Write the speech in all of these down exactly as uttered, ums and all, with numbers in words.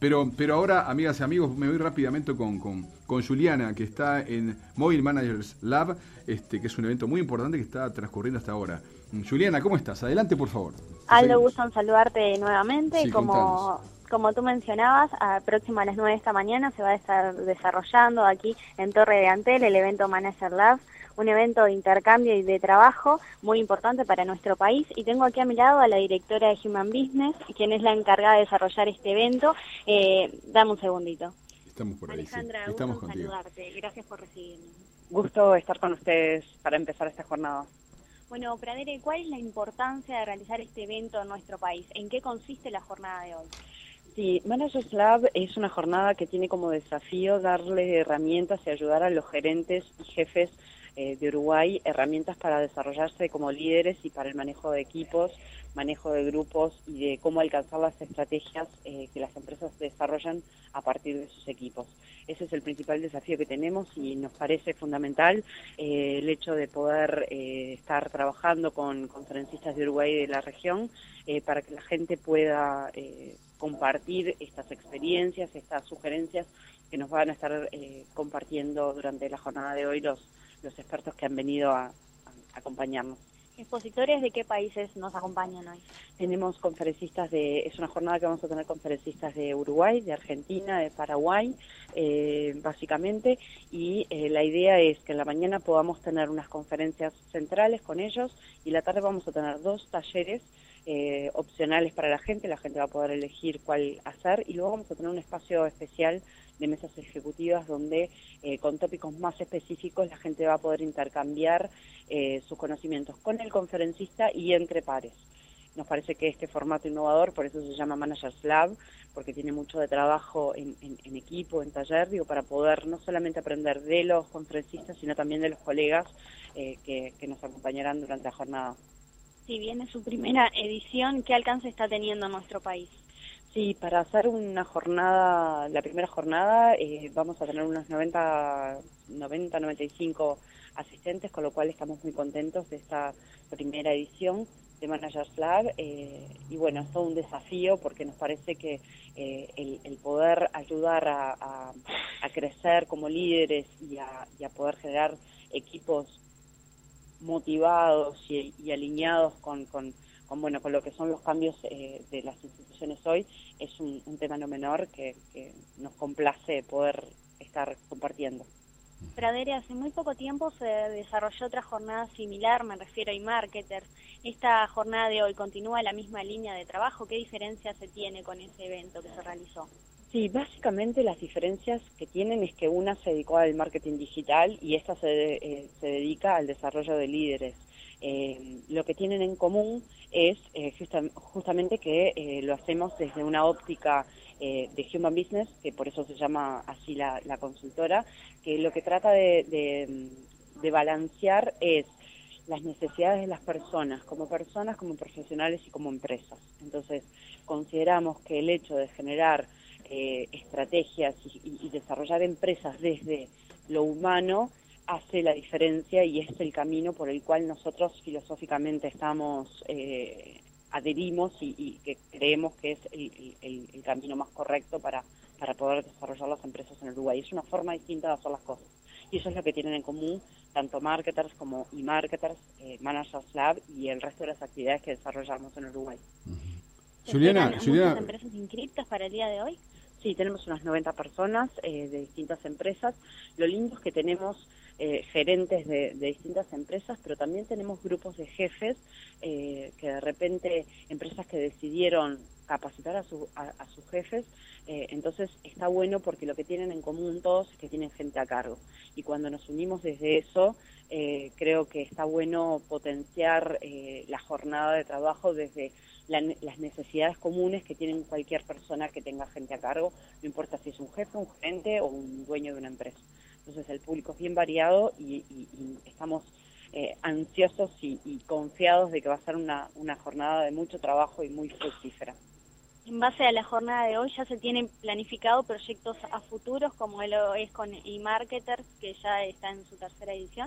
Pero, pero ahora, amigas y amigos, me voy rápidamente con, con, con Juliana, que está en Mobile Managers Lab, este, que es un evento muy importante que está transcurriendo hasta ahora. Juliana, ¿cómo estás? Adelante, por favor. Te Aldo, seguimos. gusto en saludarte nuevamente. Sí, contanos. Como, como tú mencionabas, a próximo a las nueve de esta mañana se va a estar desarrollando aquí en Torre de Antel el evento Manager Lab, un evento de intercambio y de trabajo muy importante para nuestro país. Y tengo aquí a mi lado a la directora de Human Business, quien es la encargada de desarrollar este evento. Eh, dame un segundito. Estamos por ahí, Alejandra, sí. gusto Estamos en contigo. saludarte. Gracias por recibirme. Gusto estar con ustedes para empezar esta jornada. Bueno, Pradere, ¿cuál es la importancia de realizar este evento en nuestro país? ¿En qué consiste la jornada de hoy? Sí, Managers Lab es una jornada que tiene como desafío darle herramientas y ayudar a los gerentes y jefes eh, de Uruguay, herramientas para desarrollarse como líderes y para el manejo de equipos, manejo de grupos y de cómo alcanzar las estrategias eh, que las empresas desarrollan a partir de sus equipos. Ese es el principal desafío que tenemos y nos parece fundamental eh, el hecho de poder eh, estar trabajando con conferencistas de Uruguay y de la región eh, para que la gente pueda eh, compartir estas experiencias, estas sugerencias que nos van a estar eh, compartiendo durante la jornada de hoy los, los expertos que han venido a, a acompañarnos. ¿Expositores de qué países nos acompañan hoy? Tenemos conferencistas de, es una jornada que vamos a tener conferencistas de Uruguay, de Argentina, de Paraguay, eh, básicamente, y eh, la idea es que en la mañana podamos tener unas conferencias centrales con ellos y la tarde vamos a tener dos talleres eh, opcionales para la gente, la gente va a poder elegir cuál hacer y luego vamos a tener un espacio especial de mesas ejecutivas donde eh, con tópicos más específicos la gente va a poder intercambiar eh, sus conocimientos con el conferencista y entre pares. Nos parece que este formato innovador, por eso se llama Managers Lab, porque tiene mucho de trabajo en, en, en equipo, en taller, digo, para poder no solamente aprender de los conferencistas, sino también de los colegas eh, que, que nos acompañarán durante la jornada. Si bien es su primera edición, ¿qué alcance está teniendo en nuestro país? Sí, para hacer una jornada, la primera jornada, eh, vamos a tener unos noventa, noventa, noventa y cinco asistentes, con lo cual estamos muy contentos de esta primera edición de Managers Lab, eh, y bueno, es todo un desafío porque nos parece que eh, el, el poder ayudar a, a, a crecer como líderes y a, y a poder generar equipos motivados y, y alineados con, con, con, bueno, con lo que son los cambios eh, de las instituciones hoy, es un, un tema no menor que, que nos complace poder estar compartiendo. Pradere, hace muy poco tiempo se desarrolló otra jornada similar, me refiero a eMarketers. ¿Esta jornada de hoy continúa la misma línea de trabajo? ¿Qué diferencia se tiene con ese evento que se realizó? Sí, básicamente las diferencias que tienen es que una se dedicó al marketing digital y esta se, eh, se dedica al desarrollo de líderes. Eh, lo que tienen en común es eh, justa, justamente que eh, lo hacemos desde una óptica eh, de Human Business, que por eso se llama así la, la consultora, que lo que trata de, de, de balancear es las necesidades de las personas, como personas, como profesionales y como empresas. Entonces, consideramos que el hecho de generar eh, estrategias y, y, y desarrollar empresas desde lo humano hace la diferencia y es el camino por el cual nosotros filosóficamente estamos, eh, adherimos y, y que creemos que es el, el, el camino más correcto para, para poder desarrollar las empresas en Uruguay. Es una forma distinta de hacer las cosas. Y eso es lo que tienen en común tanto marketers como e-marketers, eh, Managers Lab y el resto de las actividades que desarrollamos en Uruguay. Uh-huh. Juliana, Juliana, ¿muchas empresas inscritas para el día de hoy? Sí, tenemos unas noventa personas eh, de distintas empresas. Lo lindo es que tenemos eh, gerentes de, de distintas empresas, pero también tenemos grupos de jefes eh, que de repente, empresas que decidieron capacitar a, su, a, a sus jefes, eh, entonces está bueno porque lo que tienen en común todos es que tienen gente a cargo. Y cuando nos unimos desde eso, eh, creo que está bueno potenciar eh, la jornada de trabajo desde la, las necesidades comunes que tienen cualquier persona que tenga gente a cargo, no importa si es un jefe, un gerente o un dueño de una empresa. Entonces el público es bien variado y, y, y estamos eh, ansiosos y, y confiados de que va a ser una, una jornada de mucho trabajo y muy fructífera. En base a la jornada de hoy, ¿ya se tienen planificado proyectos a futuros como lo es con eMarketers, que ya está en su tercera edición?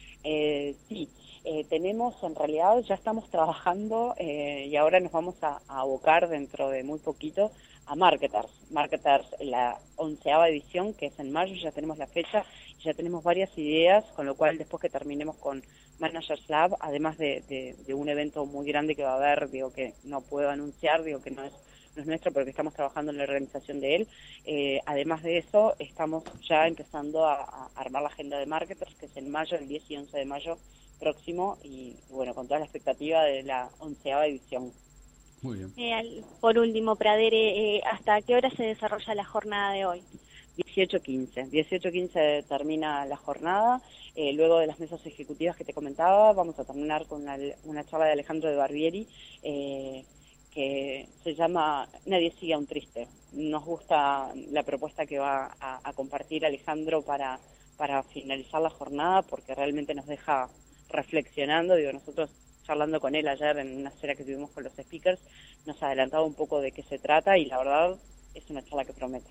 Eh, sí, eh, tenemos, en realidad ya estamos trabajando eh, y ahora nos vamos a, a abocar dentro de muy poquito a Marketers. Marketers, la onceava edición, que es en mayo, ya tenemos la fecha, ya tenemos varias ideas, con lo cual después que terminemos con Managers Lab, además de, de, de un evento muy grande que va a haber, digo que no puedo anunciar, digo que no es, no es nuestro, pero que estamos trabajando en la organización de él, eh, además de eso, estamos ya empezando a, a armar la agenda de Marketers, que es en mayo, el diez y once de mayo próximo, y bueno, con toda la expectativa de la onceava edición. Muy bien. Eh, por último, Pradere, eh, ¿hasta qué hora se desarrolla la jornada de hoy? dieciocho quince. dieciocho quince termina la jornada. Eh, luego de las mesas ejecutivas que te comentaba, vamos a terminar con una, una charla de Alejandro de Barbieri, eh, que se llama Nadie sigue a un triste. Nos gusta la propuesta que va a, a compartir Alejandro para, para finalizar la jornada, porque realmente nos deja reflexionando. Digo, nosotros charlando con él ayer en una cena que tuvimos con los speakers, nos adelantaba un poco de qué se trata y la verdad es una charla que promete.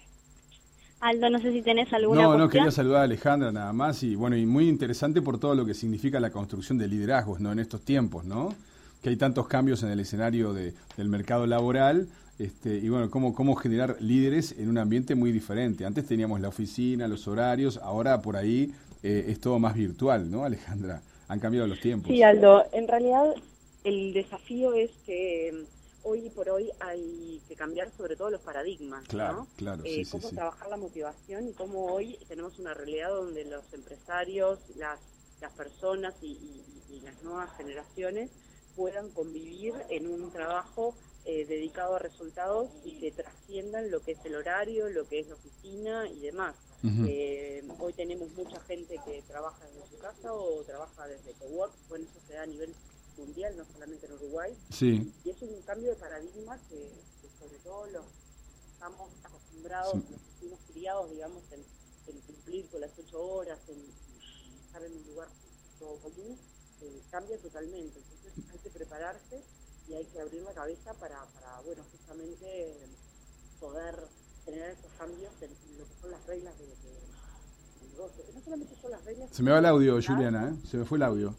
Aldo, no sé si tenés alguna No, cuestión. no, quería saludar a Alejandra nada más y bueno, y muy interesante por todo lo que significa la construcción de liderazgos, ¿no? En estos tiempos, ¿no? Que hay tantos cambios en el escenario de, del mercado laboral, este, y bueno, cómo, cómo generar líderes en un ambiente muy diferente. Antes teníamos la oficina, los horarios, ahora por ahí eh, es todo más virtual, ¿no, Alejandra? Han cambiado los tiempos. Sí, Aldo, en realidad el desafío es que hoy por hoy hay que cambiar sobre todo los paradigmas, claro, ¿no? Claro, eh, sí, cómo sí, trabajar sí. la motivación y cómo hoy tenemos una realidad donde los empresarios, las, las personas y, y, y las nuevas generaciones puedan convivir en un trabajo eh, dedicado a resultados y que trasciendan lo que es el horario, lo que es la oficina y demás. Uh-huh. eh, hoy tenemos mucha gente que trabaja desde su casa o trabaja desde cowork, bueno, eso se da a nivel mundial, no solamente en Uruguay. Sí. Y es un cambio de paradigma que, que sobre todo los estamos acostumbrados, sí. los que fuimos criados, digamos, en, en cumplir con las ocho horas, en, en estar en un lugar todo común, eh, cambia totalmente. Entonces hay que prepararse y hay que abrir la cabeza para, para bueno, justamente poder generar esos cambios en, en lo que son las reglas de, de, de negocio. No solamente son las reglas... Se me va el audio, Juliana, ¿eh? Se me fue el audio.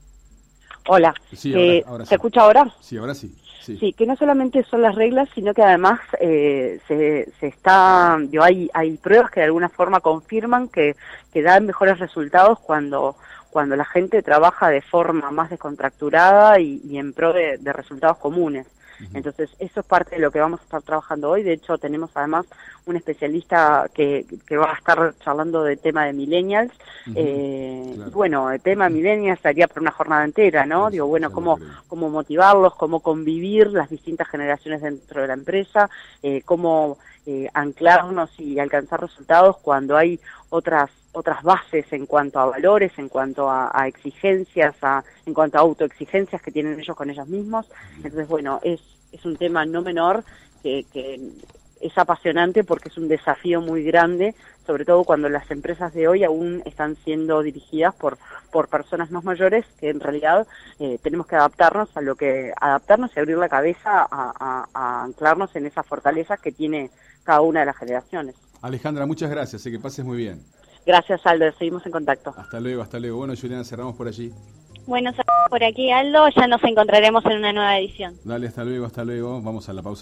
Hola, sí, eh, ahora, ahora sí. ¿Se escucha ahora? Sí, ahora sí. Sí, sí que no solamente son las reglas, sino que además eh, se, se está, yo, hay, hay pruebas que de alguna forma confirman que, que dan mejores resultados cuando, cuando la gente trabaja de forma más descontracturada y, y en pro de, de resultados comunes. Uh-huh. Entonces, eso es parte de lo que vamos a estar trabajando hoy. De hecho, tenemos además un especialista que, que va a estar charlando del tema de millennials. Uh-huh. eh, claro. Bueno, el tema de millennials estaría por una jornada entera, ¿no? Pues, Digo, bueno, cómo, cómo motivarlos, cómo convivir las distintas generaciones dentro de la empresa, eh, cómo eh, anclarnos y alcanzar resultados cuando hay otras otras bases en cuanto a valores, en cuanto a, a exigencias, a, en cuanto a autoexigencias que tienen ellos con ellos mismos. Entonces, bueno, es, es un tema no menor que, que es apasionante porque es un desafío muy grande, sobre todo cuando las empresas de hoy aún están siendo dirigidas por, por personas más mayores, que en realidad eh, tenemos que adaptarnos a lo que, adaptarnos y abrir la cabeza a, a, a anclarnos en esas fortalezas que tiene cada una de las generaciones. Alejandra, muchas gracias, que pases muy bien. Gracias, Aldo, seguimos en contacto. Hasta luego, hasta luego. Bueno, Juliana, cerramos por allí. Bueno, por aquí, Aldo, ya nos encontraremos en una nueva edición. Dale, hasta luego, hasta luego. Vamos a la pausa.